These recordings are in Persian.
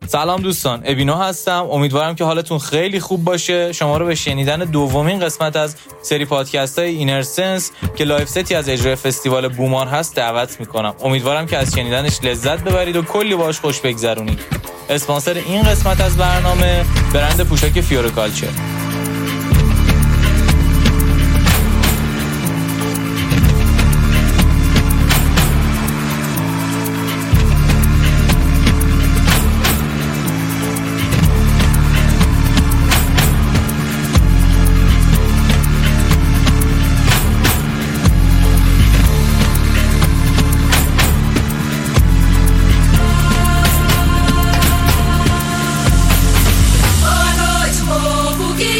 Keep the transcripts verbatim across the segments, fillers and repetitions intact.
سلام دوستان، ابینو هستم. امیدوارم که حالتون خیلی خوب باشه. شما رو به شنیدن دومین قسمت از سری پادکست های اینر سنس که لایف ستی از اجرای فستیوال بومار هست دعوت میکنم. امیدوارم که از شنیدنش لذت ببرید و کلی باهاش خوش بگذرونید. اسپانسر این قسمت از برنامه برند پوشاک فیورکالچر. Forget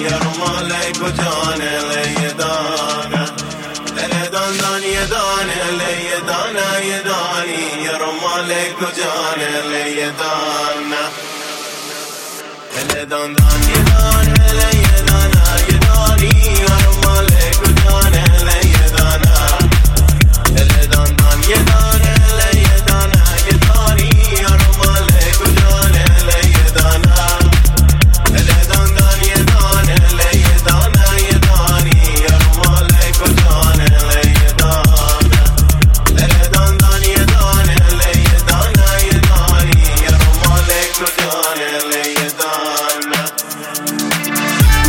یارو مالک و جانه لیه دانه دل دان دان یه دانه لیه دانه یه دانی یارو مالک و جانه لیه دانه دل دان دان یه دانه لیه دانه یه دانی یارو مالک و جانه لیه دانه دل دان دان یه دانه لیه دانه یه دانی یارو مالک و جانه لیه دانه دل دان دان یه دانه لیه دانه یه دانی یارو مالک و جانه لیه دانه دل دان دان یه دانه لیه دانه یه دانی یارو مالک و جانه لیه دانه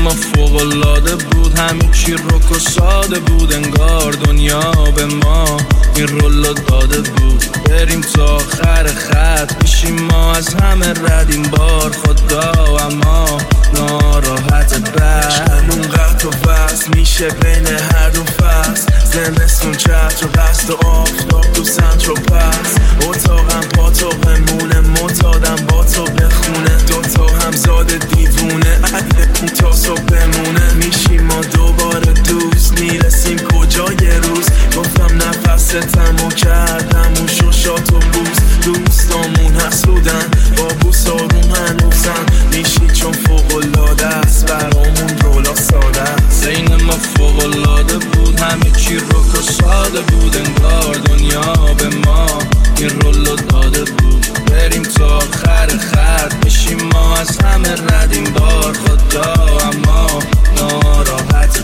ما فوق‌العاده بود، همه چی رک و ساده بود، انگار دنیا به ما این رولو داده بود. بریم تا آخر خط میشیم ما از همه رد این بار خدا، اما ناراحت بعد اونقدر و بس میشه بین هر دو فصل، زمستون چتر و بست و آفتاب تو سنتر و پس، اتاقم با تو بمونه، معتادم با تو بخونه، دوتا همزاد دیوونه اون تا صبح بمونه. میشیم ما دوباره دوست، میرسیم کجا یه روز، گفتم نفستم و کردم اون شوشات و بوز، دوستامون حسودن با بوس آروم هنوزن، میشی چون فوق‌العاده است برامون رولا ساده است. بین ما فوق‌العاده بود، همه چی رک و ساده بود، انگار دنیا به ما این رولو داده بود. بریم تا آخر خط میشیم ما از همه رد این بار خدا، اما ناراحت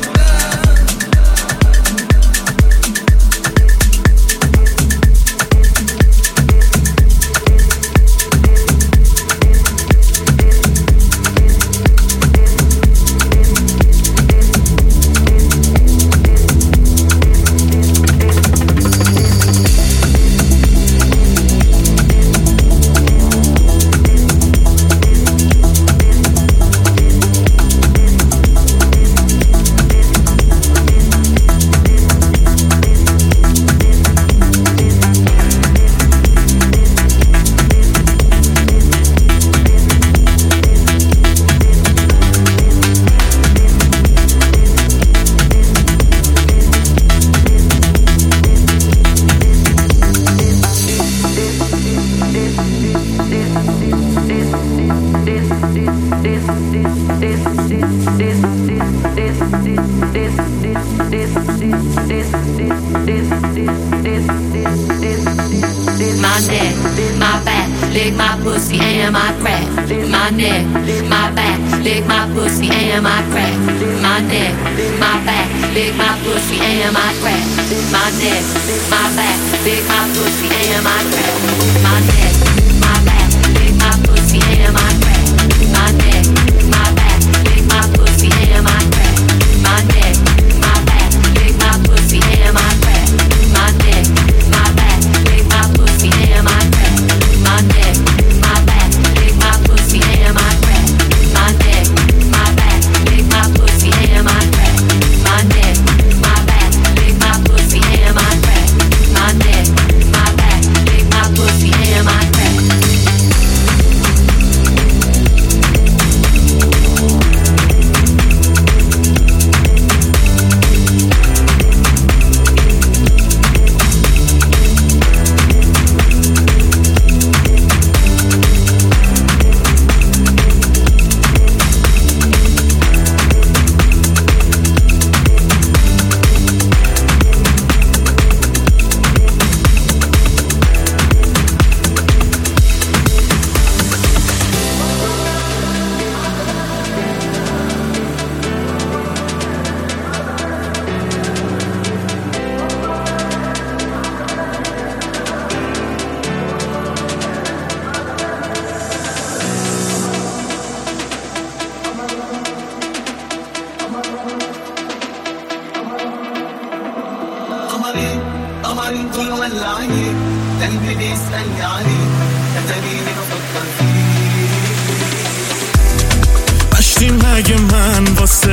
مگه من واسه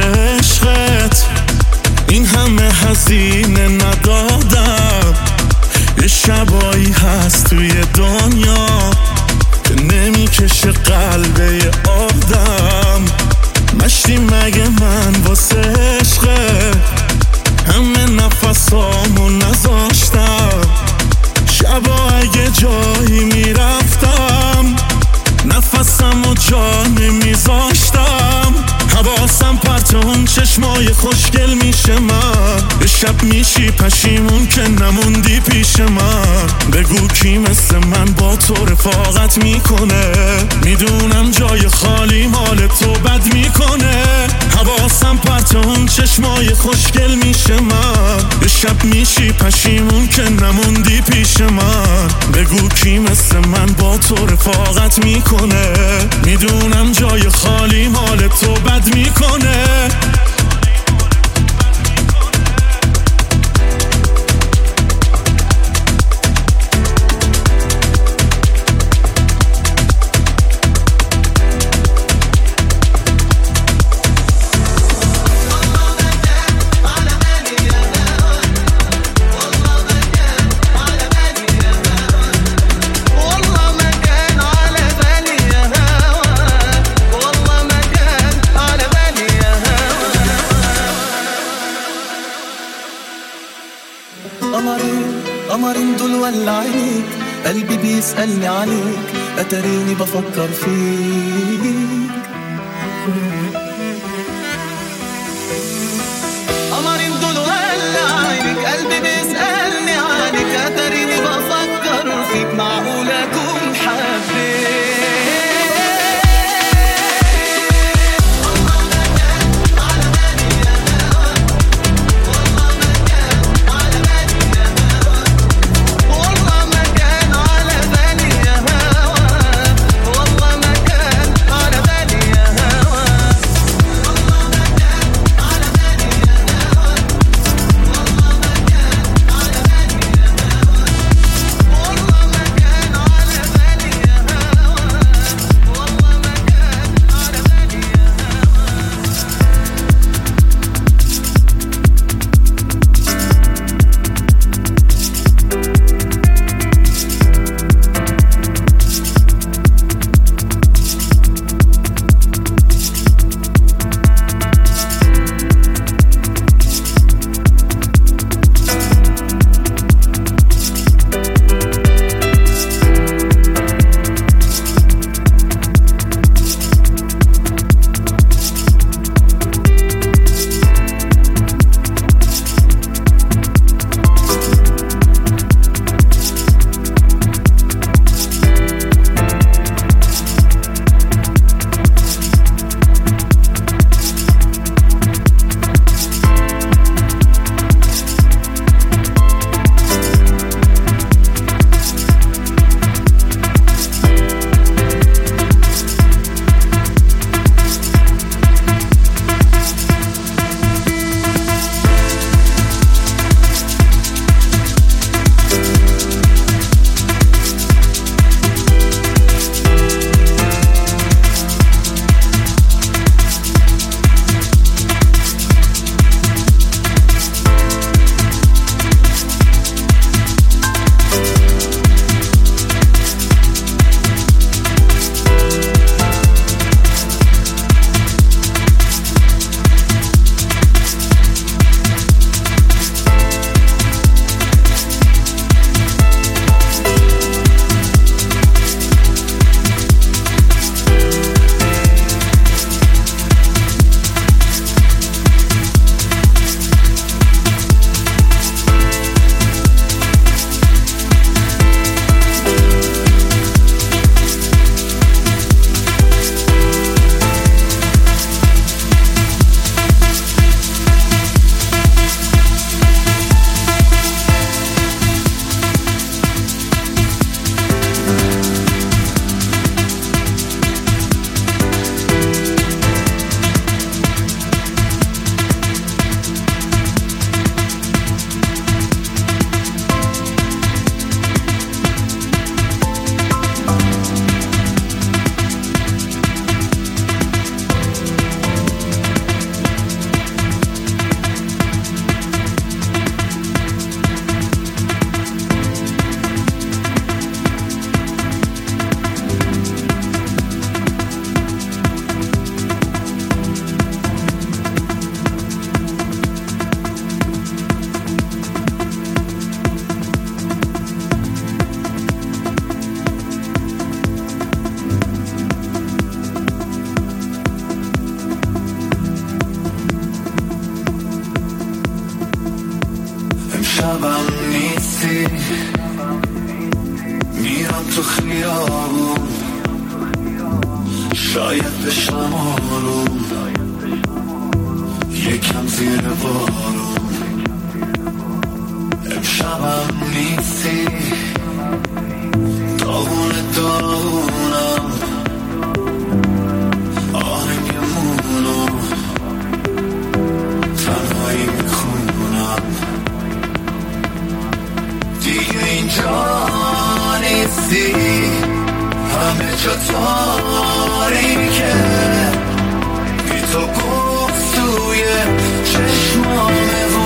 عشقت این همه هزینه ندادم؟ یه شبایی هست توی دنیا که نمیکشه قلب یه آدم. مشتی مگه من واسه عشقت همه نفسامو نذاشتم؟ شبا اگه جایی میرفتم نفسم و جا نمیذاشتم. حواسم پرت اون چشمای خوشگل میشه من، یه شب میشی پشیمون که نموندی پیش من. بگو کی مثل من با تو رفاقت میکنه؟ میدونم جای خالی مال تو بد میکنه. حواسم پرت اون چشمای خوشگل میشه من، یه شب میشی پشیمون که نموندی پیش من. بگو کی مثل من با تو رفاقت میکنه؟ میدونم جای خالی مال تو بد میکنه. قلبي بيسألني عليك أتريني بفكر فيك. قمرين دول ولا عينك قلبي بيسألني عليك أتريني بفكر فيك. معقول أكون حبيت شبم نیستی میرم تو خیابون شاید بشم آروم یکم زیر بارون امشبم نیستی داغون داغونم آهنگمونو تنهایی میخونم دیگه اینجا نیستی همه جا تاریکه بی تو گفت توی چشمامه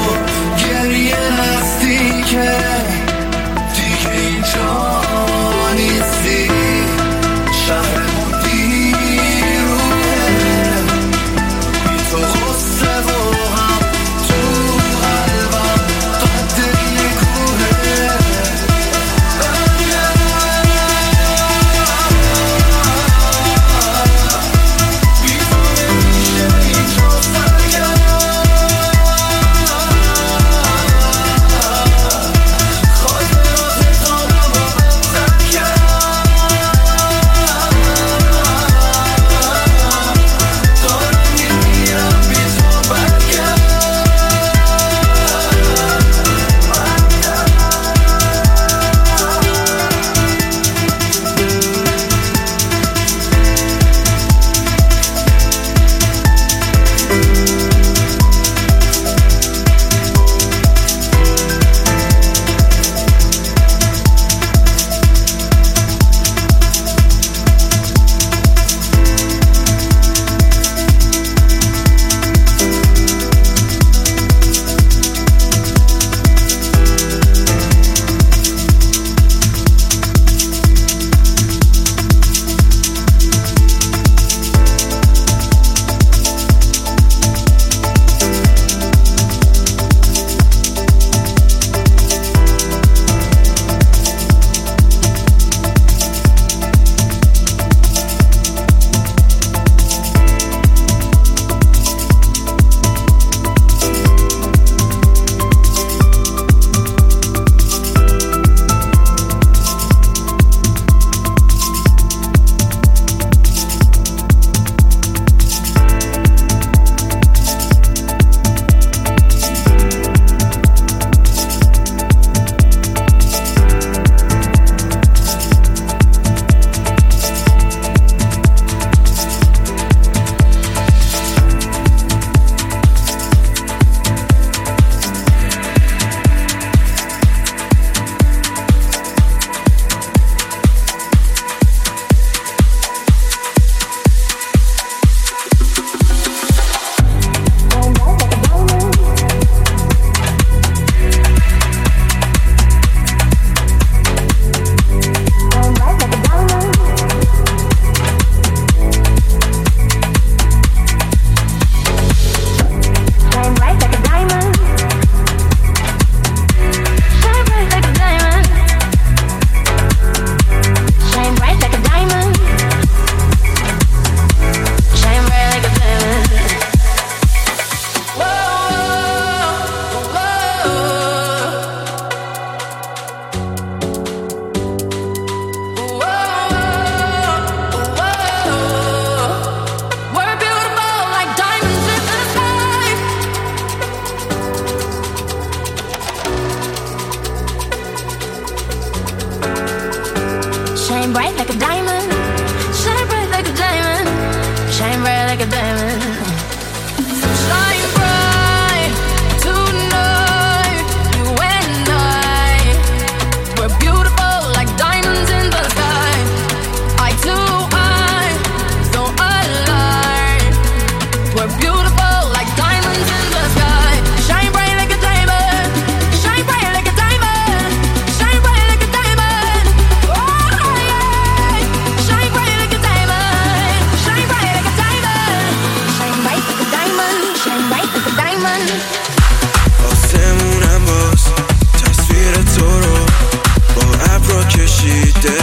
a diamond. So shine bright tonight, you and I. We're beautiful like diamonds in the sky. Eye to eye, so alive. We're beautiful like diamonds in the sky. Shine bright like a diamond. Shine bright like a diamond. Shine bright like a diamond. Oh yeah. Shine bright like a diamond. Shine bright like a diamond. Shine bright like a diamond. Shine bright like a diamond. آسمونم باز تصویر تو رو با ابرا کشیده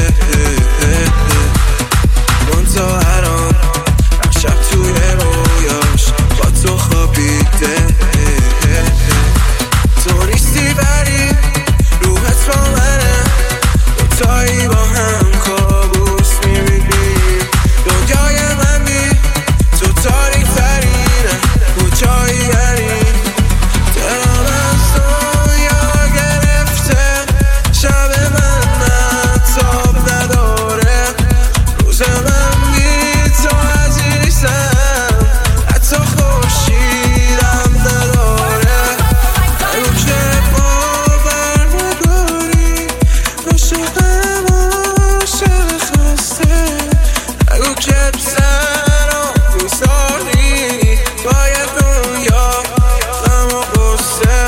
منتها هران هر شب توی رویاش با تو خوابیده تو نیستی ولی روحت با منه دوتایی با هم کابوس میبینیم دنیای من بی تو تاریک ترینه کجایی یعنی دلم از دنیا گرفته شب من نتاب نداره روز من بی تو عزیزم حتی خورشیدم نداره نگو که باور نداری عاشقم عاشق خسته نگو که سرم میذاری باید دنیا غم و غصه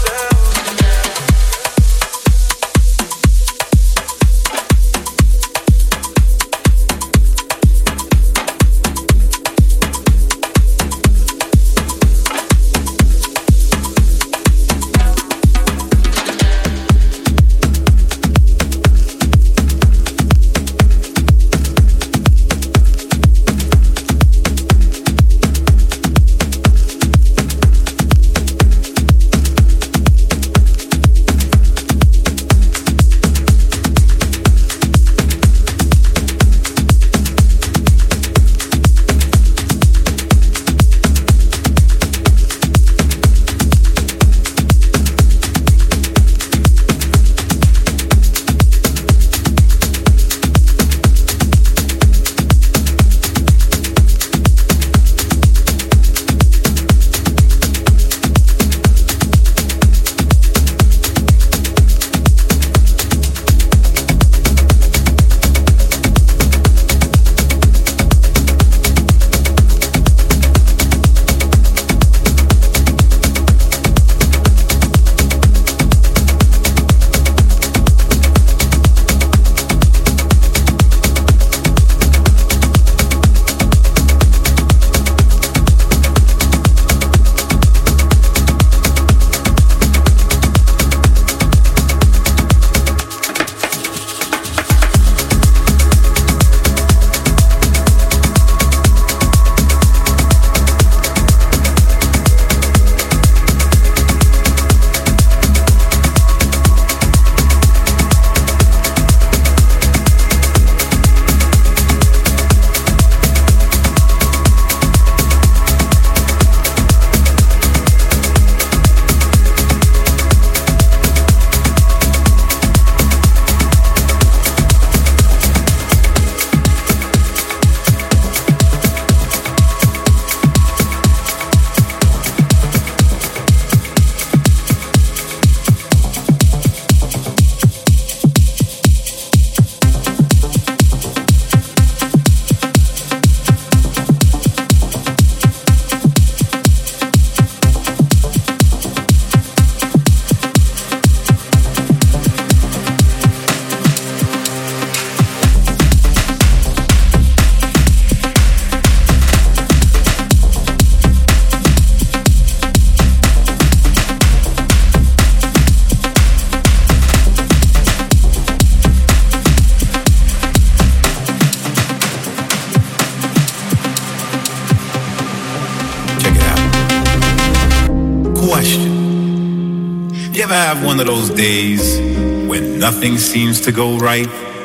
You ever have one of those days when nothing seems to go right?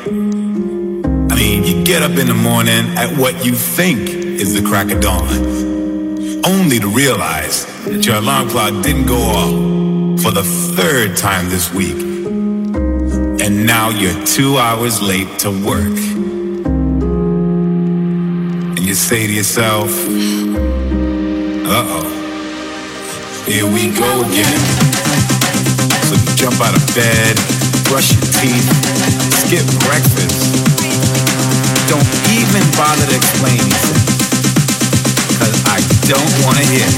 I mean, you get up in the morning at what you think is the crack of dawn, only to realize that your alarm clock didn't go off for the third time this week, and now you're two hours late to work. And you say to yourself, uh-oh, here we go again. So you jump out of bed, brush your teeth, skip breakfast. Don't even bother to explain anything, cause I don't wanna hear.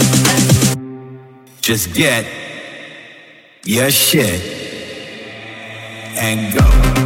Just get your shit and go.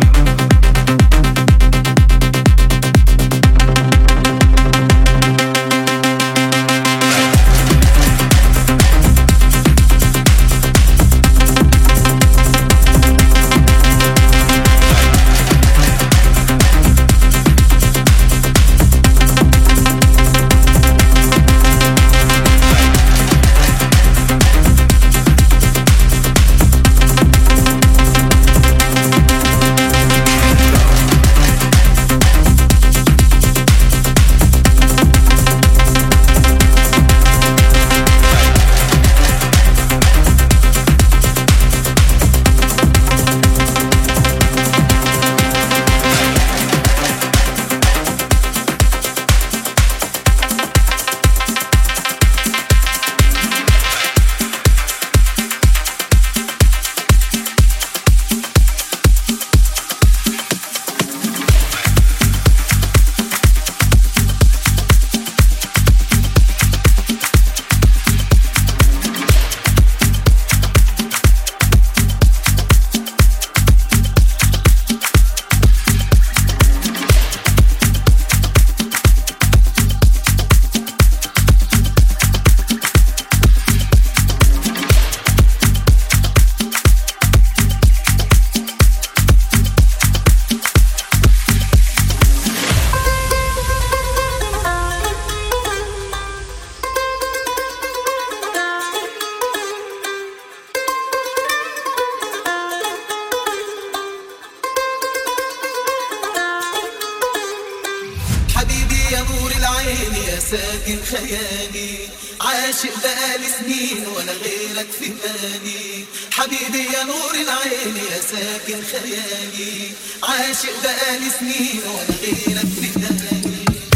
ساكن خيالي عاشق بقالي سنين ولا غيرك في بالي حبيبي يا نور العين يا ساكن خيالي عاشق بقالي سنين ولا غيرك في بالي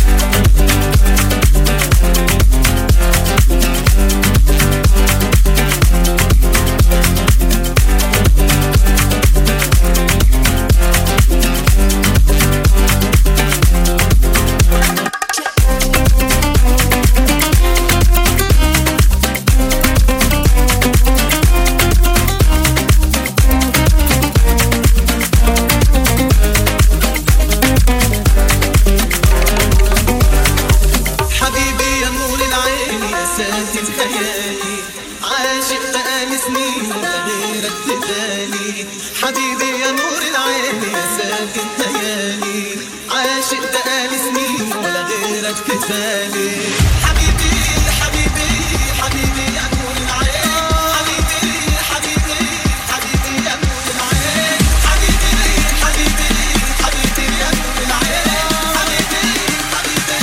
حبيبي يا نور العين يا ساكن خيالي عاشق بقالي سنين ولا غيرك في بالي حبيبي حبيبي حبيبي يا نور العين حبيبي حبيبي حبيبي يا نور العين حبيبي حبيبي حبيبي يا نور العين حبيبي حبيبي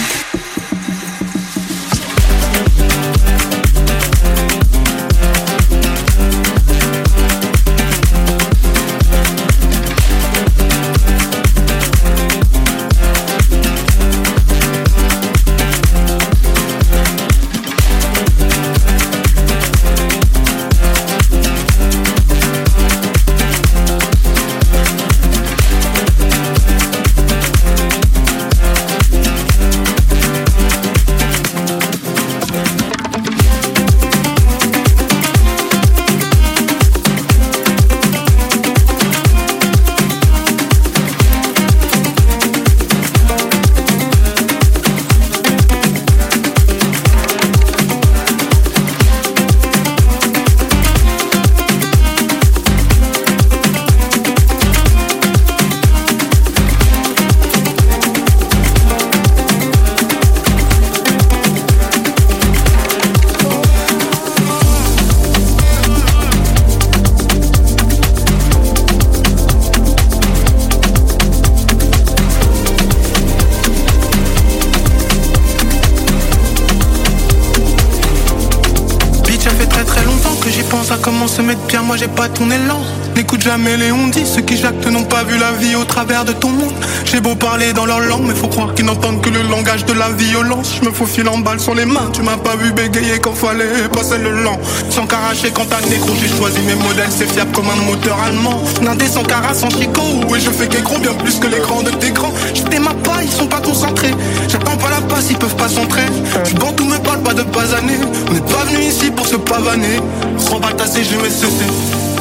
Comment se mettre bien, moi j'ai pas ton élan. N'écoute jamais les on-dit, ceux qui jactent n'ont pas vu la vie au travers de ton monde. J'ai beau parler dans leur langue, mais faut croire qu'ils n'entendent que le langage de la violence. Je me faufile en balle sur les mains, tu m'as pas vu bégayer quand fallait passer le lent. Sans caracher quand t'as négro, j'ai choisi mes modèles, c'est fiable comme un moteur allemand. Nindé sans cara, sans tricot, et je fais qu'écran bien plus que les grands de tes grands. J'étais ma pas, ils sont pas concentrés. J'attends pas la passe, ils peuvent pas s'entrer. Je bande tout me parle pas de basaner. On n'est pas venu ici pour se pavaner. Remballe ta C G M C C.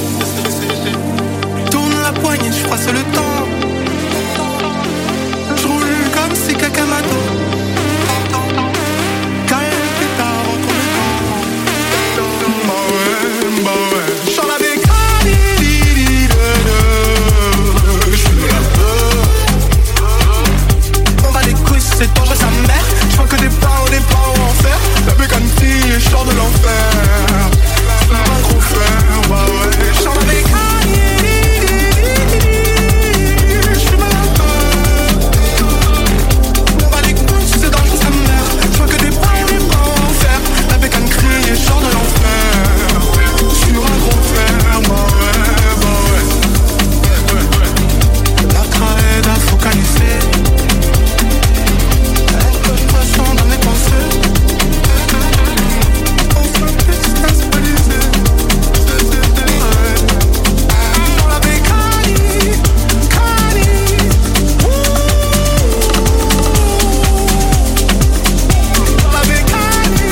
Tourne la poignée, je froisse le temps. Je roule comme si quelqu'un m'attend. Calme pétard entre les dents. Bah ouais, bah ouais. J'en avais calé. Je suis le rappeur. On va les couilles, c'est dangereux sa mère. Je vois que des paroles, des paroles en enfer. La bécane fille et je sors de l'enfer. Un gros frère, bah ouais. J'en avais calé. Chant de l'enfer, sur un gros fer, bah ouais, bah ouais. La traîne à focaliser, elle peut me passer dans mes pensées. On se fait expoliser, on l'avait cali, cali. On l'avait cali.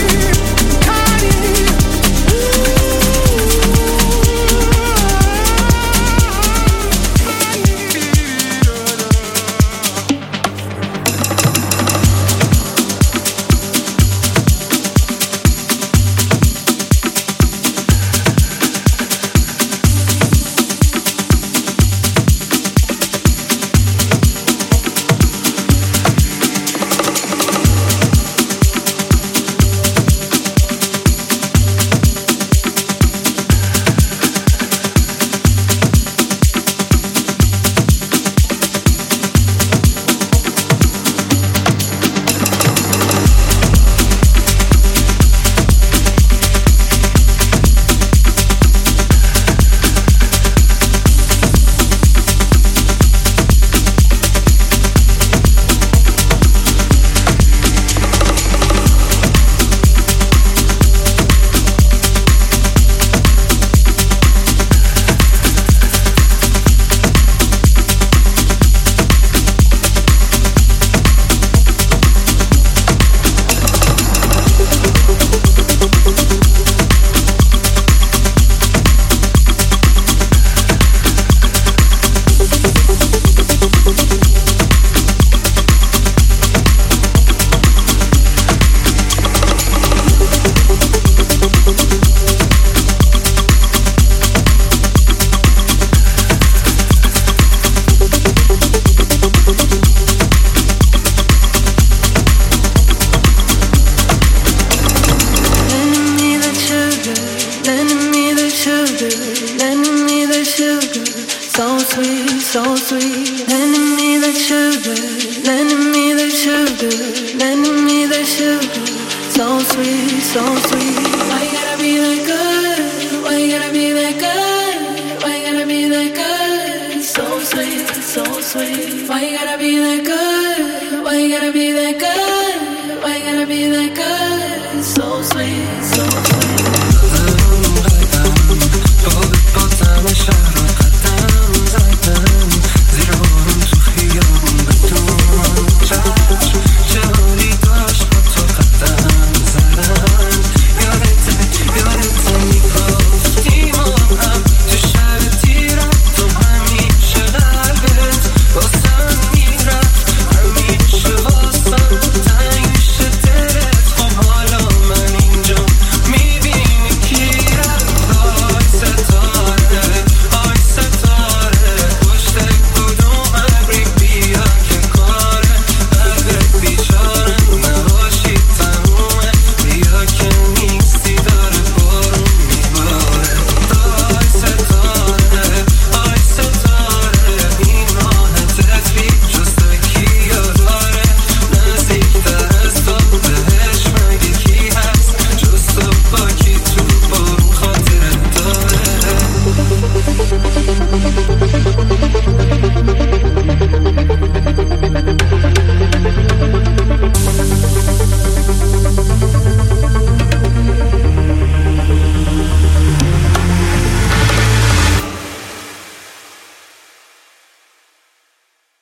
So sweet, lending me the sugar, lending me the sugar, lending me the sugar. So sweet, so sweet. Why you gotta be that good? Why you gotta be that good? Why you gotta be that good? So sweet, so sweet. Why you gotta be that good? Why you gotta be that good? Why you gotta be that good?